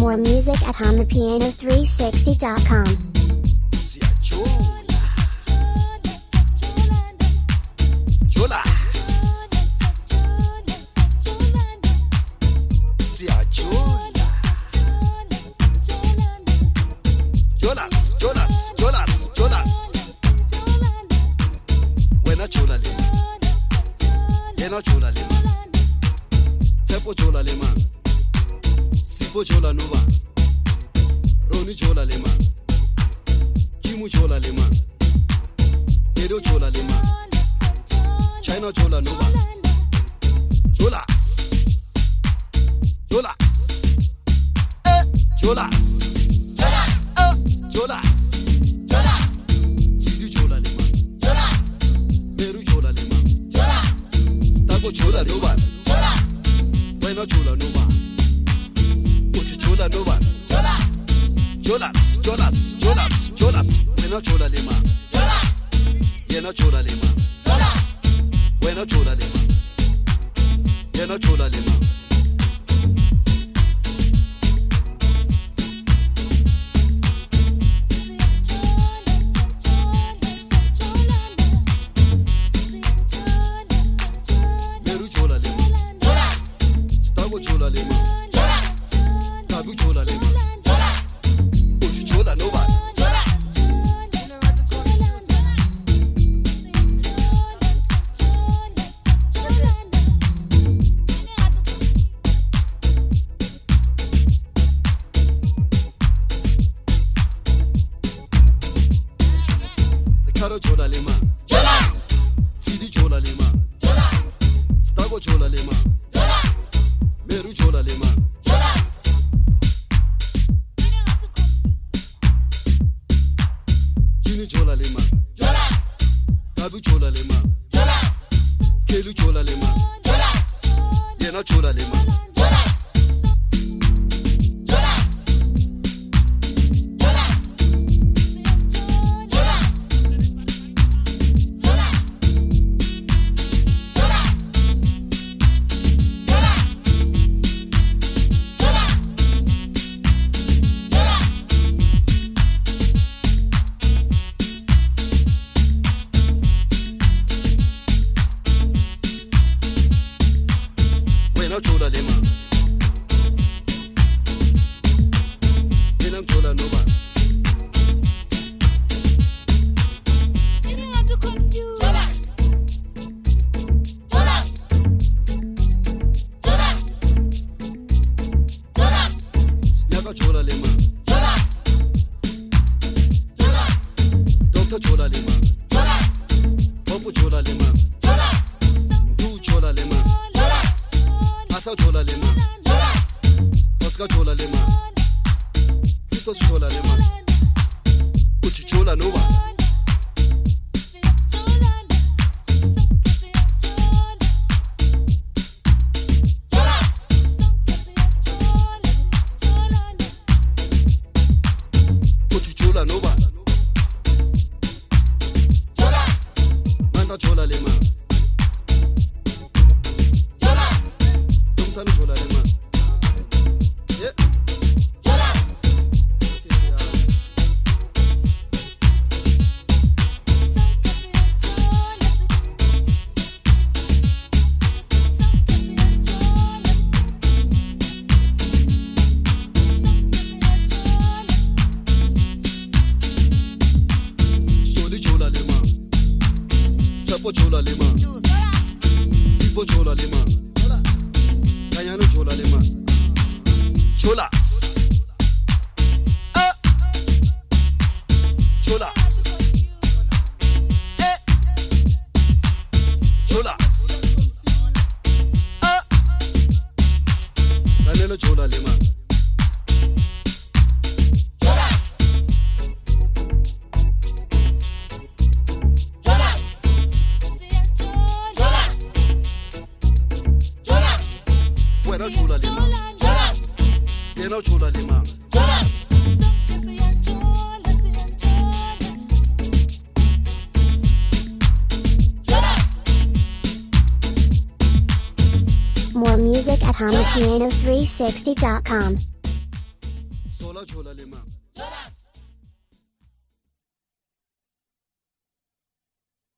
More music at HumThePiano360.com. Jola lema, Tsepo jola lema, Sipo jola nova, Roni jola lema, Kimu jola lema, Edo jola lema, China jola nova, Jolas, Jolas, Jolas, Jolas, Jolas, Sidi jola lema, Jolas, Peru jola lema. Chola no one. Why not chola no one? Put chola no one. Jolas, Jolas, Jolas, Jolas. Why not chola lema? You're not chola lema. Why not chola lema? You're not chola lema. Chola lema, Tabu chola lema, Uchi chola no one. Karo chola lema, Sidi chola lema, Stago chola lema. Meru chola lema, Jini chola lema, Tabu chola lema, Kelu chola lema, Yena chola lema. Chola lema, Yenam chola nova. You know how to confuse. Snaga chola lema, Doctor chola lema, Popo chola lema, Du chola lema. Chola lema, Oscar chola lema, Christos chola lema, Uchi chola nova. Uchi chola nova. Manda chola lema. Sanu chola lema. Yeah. Soli chola lema. Tsepo chola lema. Sipo chola lema. Kayano chola lema, Cholas, Cholas, Cholas, Sanelo chola lema, Bueno chola lema, Yeno chola lema. More music at HumThePiano360.com. jola jola le mang Jonas.